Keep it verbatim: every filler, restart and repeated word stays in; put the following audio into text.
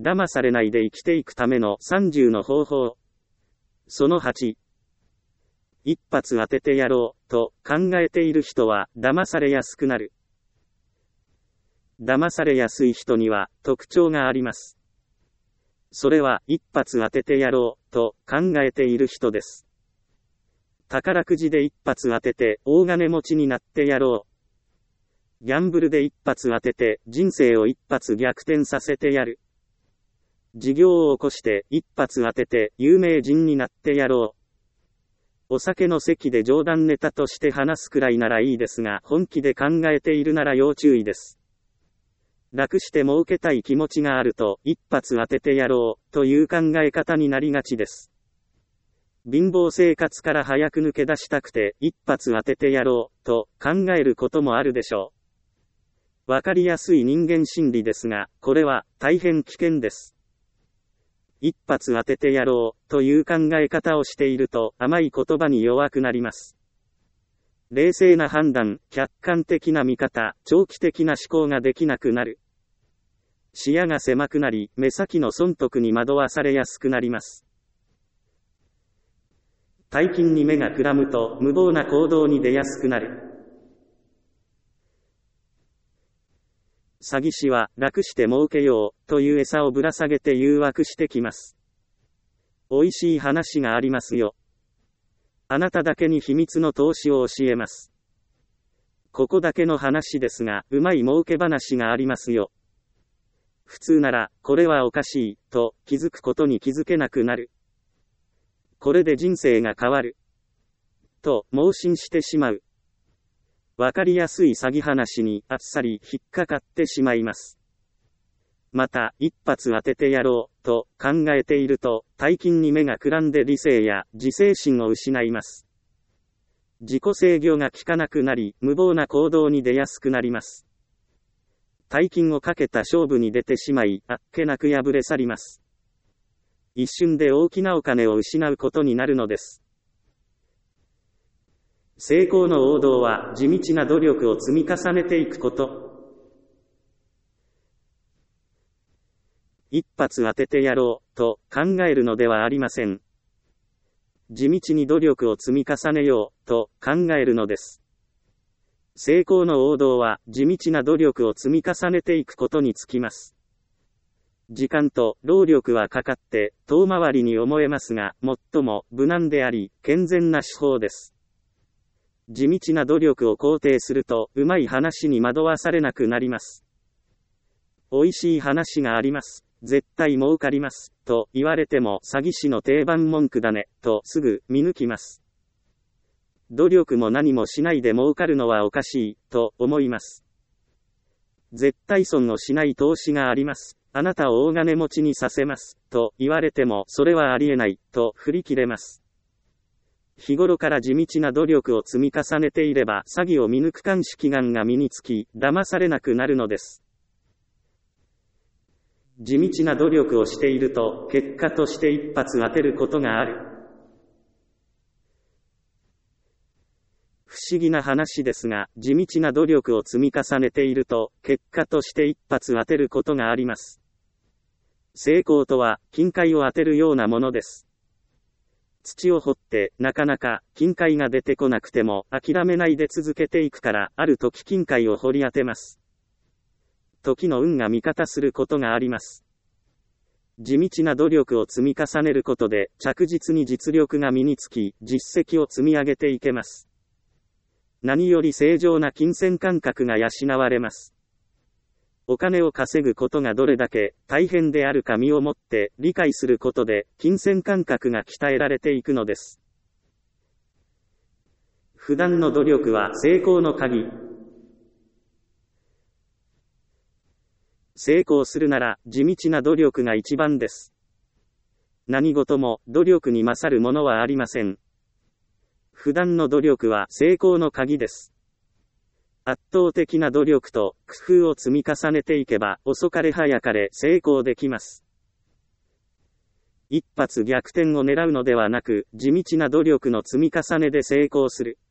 騙されないで生きていくためのさんじゅうの方法。そのはち。一発当ててやろう、と考えている人は騙されやすくなる。騙されやすい人には特徴があります。それは一発当ててやろう、と考えている人です。宝くじで一発当てて大金持ちになってやろう。ギャンブルで一発当てて人生を一発逆転させてやる。事業を起こして一発当てて有名人になってやろう。お酒の席で冗談ネタとして話すくらいならいいですが、本気で考えているなら要注意です。楽して儲けたい気持ちがあると、一発当ててやろう、という考え方になりがちです。貧乏生活から早く抜け出したくて、一発当ててやろう、と考えることもあるでしょう。わかりやすい人間心理ですが、これは大変危険です。一発当ててやろう、という考え方をしていると、甘い言葉に弱くなります。冷静な判断、客観的な見方、長期的な思考ができなくなる。視野が狭くなり、目先の損得に惑わされやすくなります。大金に目がくらむと、無謀な行動に出やすくなる。詐欺師は、楽して儲けよう、という餌をぶら下げて誘惑してきます。美味しい話がありますよ。あなただけに秘密の投資を教えます。ここだけの話ですが、うまい儲け話がありますよ。普通なら、これはおかしい、と気づくことに気づけなくなる。これで人生が変わる。と、盲信してしまう。わかりやすい詐欺話にあっさり引っかかってしまいます。また、一発当ててやろう、と考えていると、大金に目がくらんで理性や自制心を失います。自己制御が効かなくなり、無謀な行動に出やすくなります。大金をかけた勝負に出てしまい、あっけなく敗れ去ります。一瞬で大きなお金を失うことになるのです。成功の王道は、地道な努力を積み重ねていくこと。一発当ててやろう、と考えるのではありません。地道に努力を積み重ねよう、と考えるのです。成功の王道は、地道な努力を積み重ねていくことにつきます。時間と労力はかかって、遠回りに思えますが、最も無難であり、健全な手法です。地道な努力を肯定すると、うまい話に惑わされなくなります。美味しい話があります。絶対儲かります。と言われても詐欺師の定番文句だね。とすぐ見抜きます。努力も何もしないで儲かるのはおかしい。と思います。絶対損をしない投資があります。あなたを大金持ちにさせます。と言われてもそれはありえない。と振り切れます。日頃から地道な努力を積み重ねていれば詐欺を見抜く鑑識眼が身につき、騙されなくなるのです。地道な努力をしていると、結果として一発当てることがある。不思議な話ですが、地道な努力を積み重ねていると、結果として一発当てることがあります。成功とは、金塊を当てるようなものです。土を掘って、なかなか、金塊が出てこなくても、諦めないで続けていくから、ある時金塊を掘り当てます。時の運が味方することがあります。地道な努力を積み重ねることで、着実に実力が身につき、実績を積み上げていけます。何より正常な金銭感覚が養われます。お金を稼ぐことがどれだけ大変であるか身をもって理解することで、金銭感覚が鍛えられていくのです。普段の努力は成功の鍵。成功するなら地道な努力が一番です。何事も努力に勝るものはありません。普段の努力は成功の鍵です。圧倒的な努力と工夫を積み重ねていけば遅かれ早かれ成功できます。一発逆転を狙うのではなく、地道な努力の積み重ねで成功する。